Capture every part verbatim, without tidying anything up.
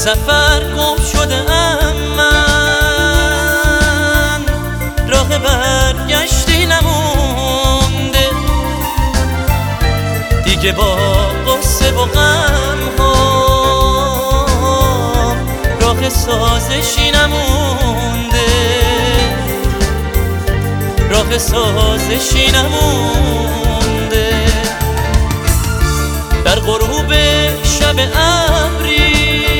سفر گم شده ام من، راه برگشتی نمونده دیگه، با قصه و غم ها راه سازشی نمونده، راه سازشی نمونده. در غروب شب ابری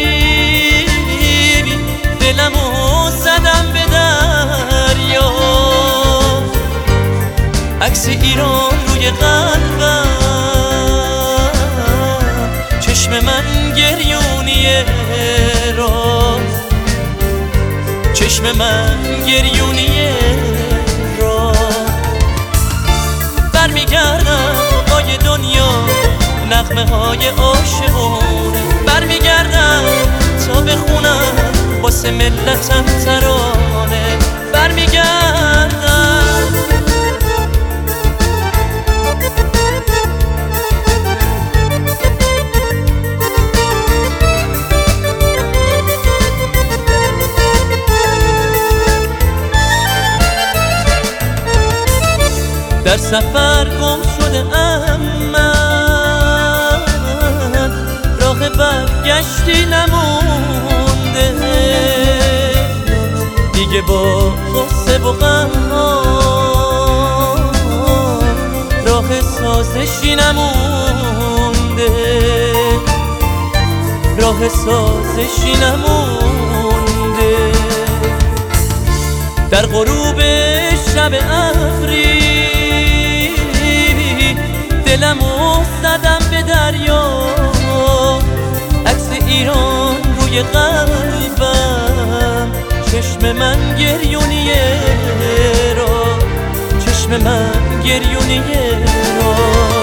دلمو زدم به دریا، عکس ایران روی قلبم، چشم من گریونیه را، چشم من گریونیه را. برمیگردم پای دنیا نغمه های عاشقونه، برمیگردم تا بخونم واسه ملتم ترانه، برمیگردم. در سفر گم شده ام من، راه برگشتی نمونده دیگه، با غصه و غم راه سازشی نمونده، راه سازشی نمونده. در غروب شب ابری دلمو زدم به دریا، عکس ایران روی قلبم، چشم من گریونیه را، چشم من گریونیه را.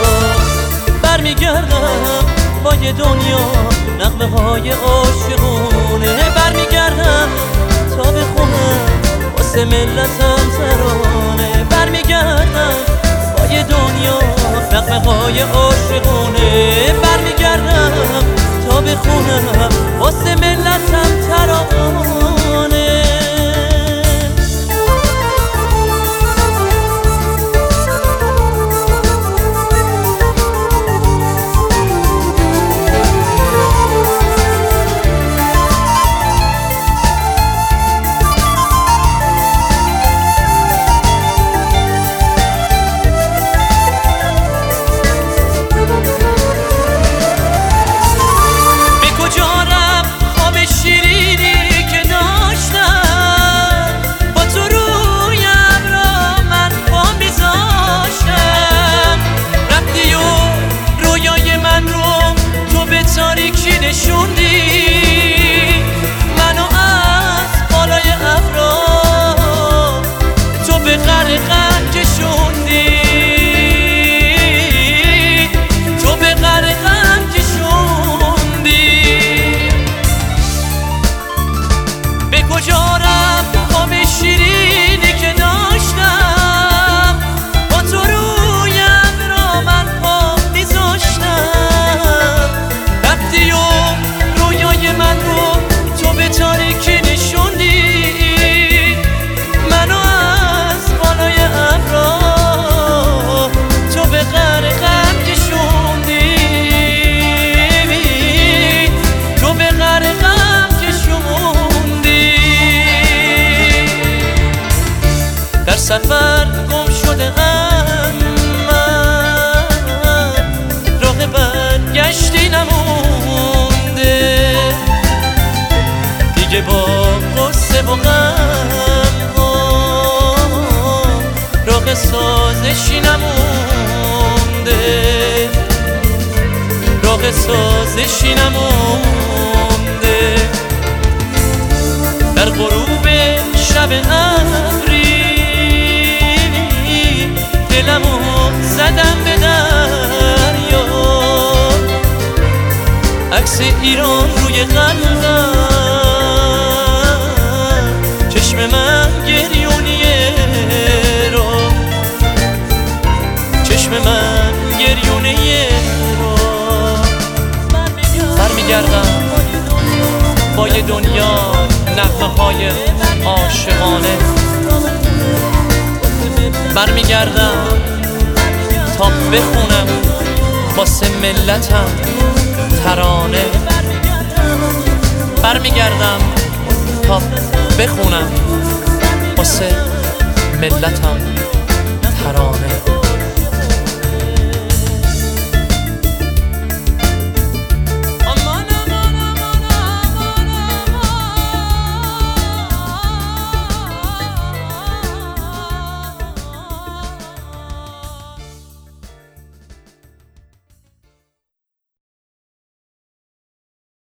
برمیگردم پای دنیا نغمه های عاشقونه، برمیگردم تا بخونم واسه ملتم ترانه، برمیگردم پای دنیا نغمه های عاشقونه، برمیگردم تا بخونم واسه ملتم ترانه. تاریکی نشوندی منو از بالای ابرا، تو به غرقم کشوندی، تو به غرقم کشوندی. به کجا رفت خواب شیرینی که داشتم، با تو روی ابرا من پا میذاشتم، رویای من رو تو به تاریکی نشوندی، منو از بالای ابرا تو به غرقم کشوندی، تو به غرقم کشوندی. در سفر گم شده ام من، راه برگشتی نمونده دیگه، با قصه و غم ها راه سازشی نمونده، راه سازشی نمونده. در غروب شب ابری دلمو زدم به دریا، عکس ایران روی قلبم، چشم من گریونیه را، چشم من گریونیه را. برمیگردم های دنیا، نغمه های عاشقانه. برمیگردم تا بخونم واسه ملتم ترانه. برمیگردم تا بخونم واسه ملتم ترانه.